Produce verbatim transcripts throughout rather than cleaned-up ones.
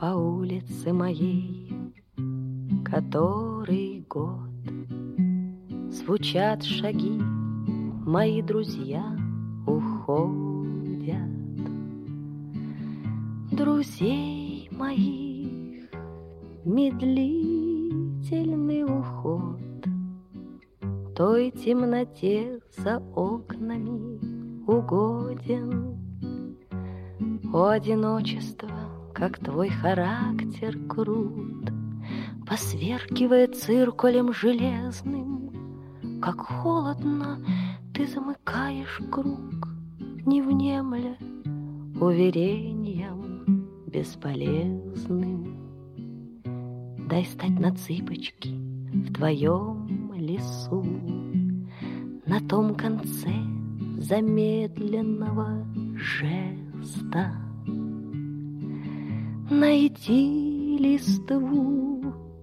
по улице моей который год звучат шаги, мои друзья уходят. Друзей моих медлительный уход той темноте за окнами угоден. О, одиночество, как твой характер крут, посверкивая циркулем железным, как холодно ты замыкаешь круг, не внемля уверением бесполезным. Дай стать на цыпочки в твоем лесу, на том конце замедленного жеста. Найти листву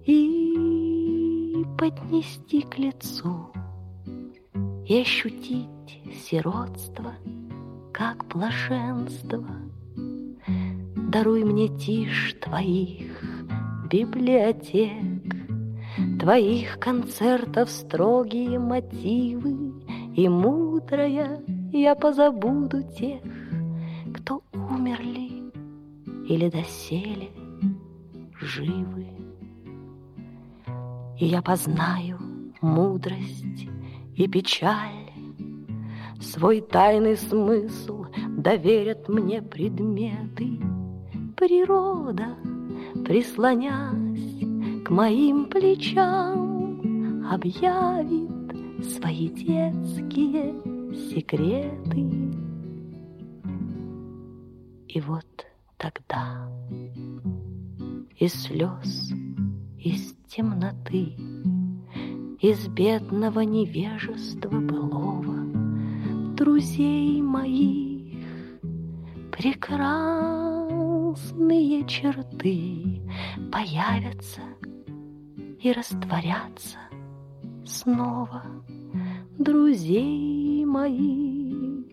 и поднести к лицу, и ощутить сиротство, как блаженство. Даруй мне тишь твоих библиотек, твоих концертов строгие мотивы, и мудрая я позабуду тех, кто умерли или доселе живы. И я познаю мудрость и печаль, свой тайный смысл доверят мне предметы. Природа, прислонясь к моим плечам, объявит свои детские секреты. И вот тогда из слез, из темноты, из бедного невежества былого друзей моих прекрасные черты появятся и растворятся снова. Друзей моих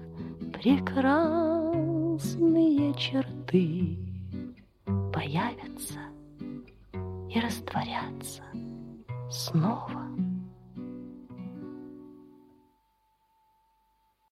прекрасные черты появятся и растворятся снова.